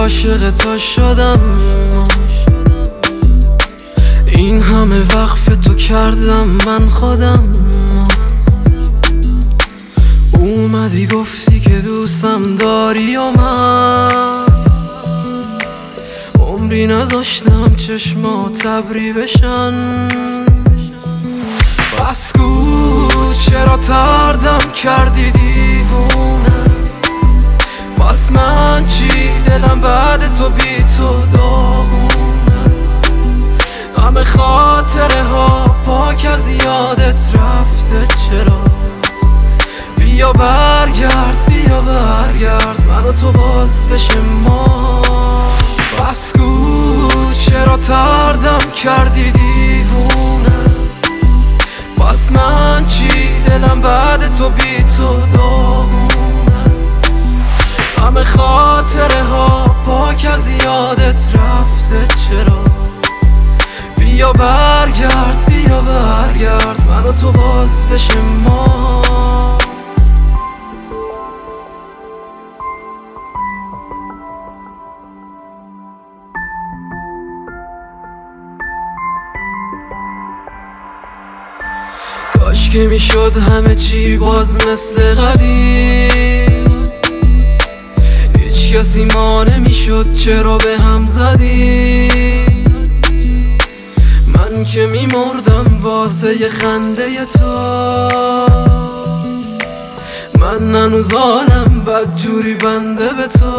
عاشق تو شدم، این همه وقف تو کردم من خودم. اومدی گفتی که دوستم داری و من عمری نذاشتم چشمات ابری بشن. بس گو چرا تردم کردی دیوونه، بس من چی دلم بعد تو بی تو داغونه. همه خاطره ها پاک از یادت رفته، چرا؟ بیا برگرد بیا برگرد من و تو باز بشه ما. بس گو چرا تردم کردی دیوونه، بس من چی دلم بعد تو بی تو داغونه. همه خاطره ها پاک از یادت رفته، چرا؟ بیا برگرد بیا برگرد من و تو باز بشه ما. کاش که میشد همه چی باز مثل قدیم، هیچ کسی ما نمیشد چرا به هم زدیم. من که میمردم واسه ی خنده تو، من هنوز حالم بدجوری بنده به تو.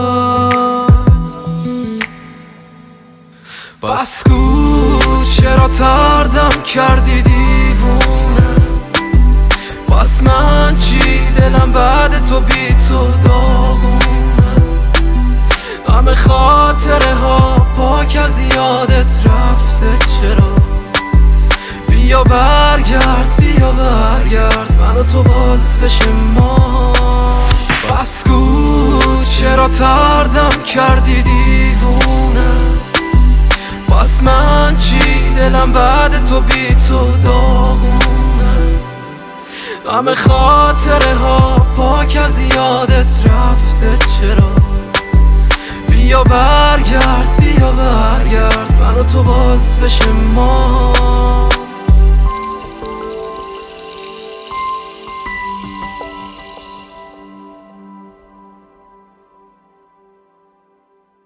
بس گو چرا تردم کردی دیوونه، بس من چی دلم بعد تو بی تو داغونه. همه خاطره ها پاک از یادت رفته، چرا؟ بیا برگرد بیا برگرد من و تو باز بشه ما. بس گو چرا تردم کردی دیوونه، بس من چی دلم بعد تو بی تو داغونه. همه خاطره ها پاک از یادت رفته، چرا؟ بیا برگرد بیا برگرد من و تو باز بشه ما.